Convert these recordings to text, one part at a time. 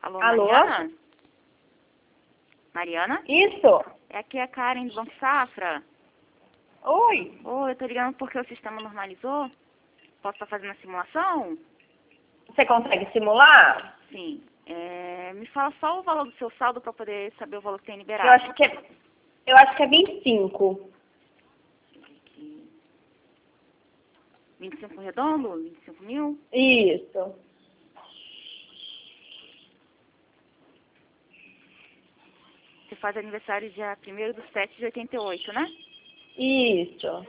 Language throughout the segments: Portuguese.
Alô, Alô? Mariana? Mariana? Isso. É aqui a Karen do Banco Safra. Oi. Oi, eu tô ligando porque o sistema normalizou. Posso estar fazendo a simulação? Você consegue simular? Sim. Me fala só o valor do seu saldo para poder saber o valor que tem Eu liberado. acho que é 25. 25 redondo? 25 mil? Isso. Você faz aniversário dia 1º de 7 de 88, né? Isso.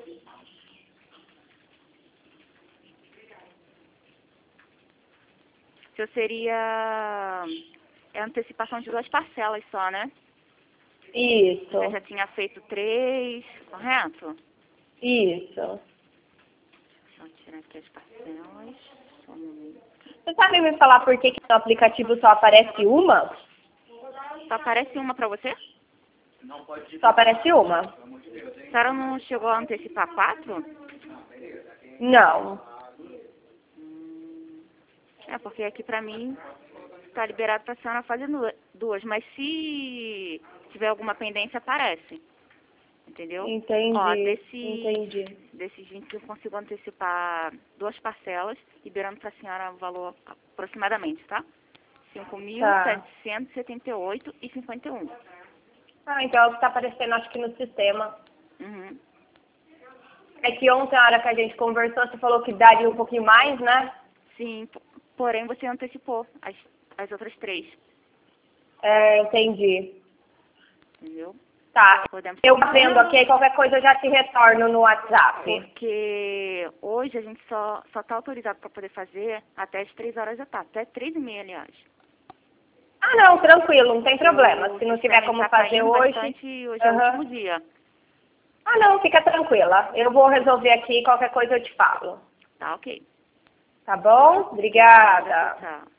Seu seria antecipação de 2 parcelas só, né? Isso. Você já tinha feito 3, correto? Isso. Deixa eu tirar aqui as parcelas. Só um momento. Você sabe me falar por que no aplicativo só aparece uma? Só aparece uma para você? Só aparece uma? A senhora não chegou a antecipar 4? Não. Porque aqui pra mim está liberado para a senhora fazer 2, mas se tiver alguma pendência, aparece. Entendeu? Entendi. Ó, Entendi. desses 20 eu consigo antecipar 2 parcelas, liberando para a senhora o valor aproximadamente, tá? Tá. 5.778,51. Ah, então é o que está aparecendo, acho que no sistema. Uhum. É que ontem, a hora que a gente conversou, você falou que daria um pouquinho mais, né? Sim, porém você antecipou as outras 3, Entendi. entendeu? Tá. Podemos Eu vendo aqui, qualquer coisa eu já te retorno no WhatsApp. Porque hoje a gente só está autorizado para poder fazer até as 3 horas da tarde, até 3h30, aliás. Ah, não, tranquilo, não tem problema. Se não tiver como Tá fazer caindo hoje... bastante, hoje é o Aham. último dia. Ah, não, fica tranquila. Eu vou resolver aqui, qualquer coisa eu te falo. Tá, ok. Tá bom? Obrigada. Tchau.